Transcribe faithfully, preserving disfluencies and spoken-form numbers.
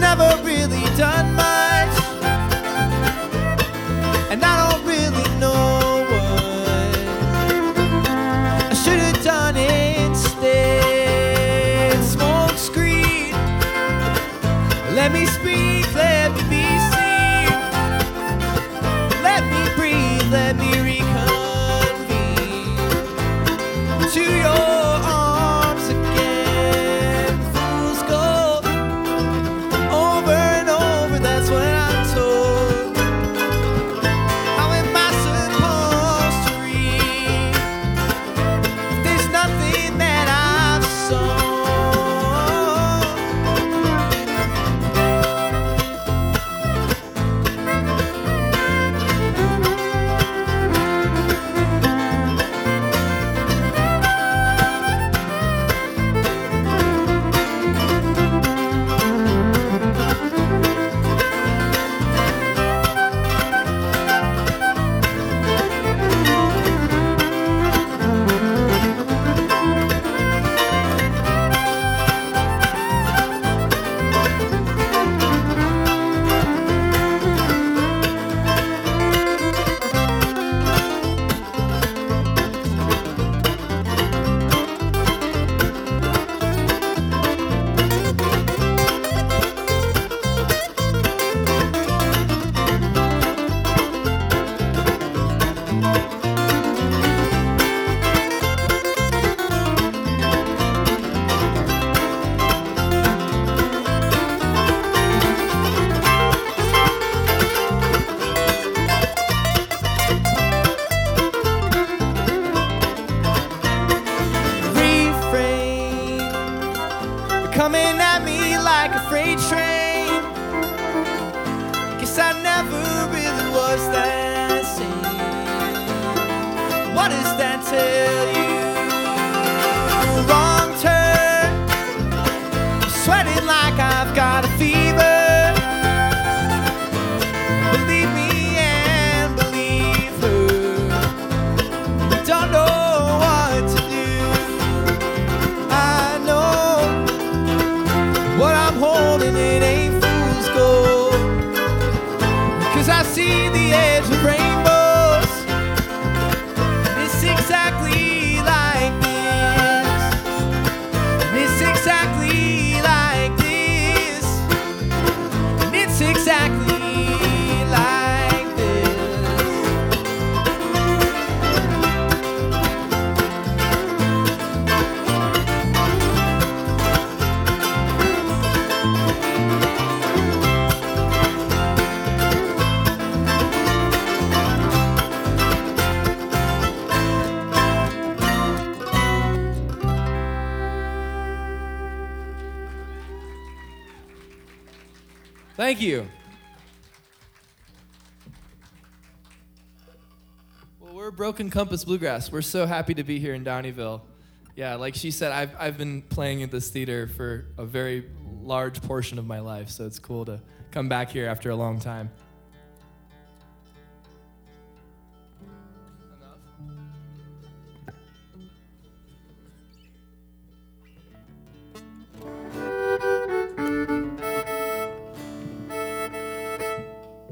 never really done much, and I don't really know what I should have done instead. Smoke screen, let me speak, let me be seen, let me breathe, let me reconvene to your arms again. Fool's gold, over and over, that's what I'm told. How am I supposed to read if there's nothing that I've sown? Coming at me like a freight train. Guess I never really was that sane. What does that tell you? Wrong turn, sweating like I've got a fever. Believe me and believe her. We don't know what to do. I know what I'm holding, it ain't fool's gold, because I see the edge of rainbows. It's exactly like this. It's exactly like this. And it's exactly like this. Thank you. Well, we're Broken Compass Bluegrass. We're so happy to be here in Downeyville. Yeah, like she said, I've, I've been playing at this theater for a very large portion of my life, so it's cool to come back here after a long time.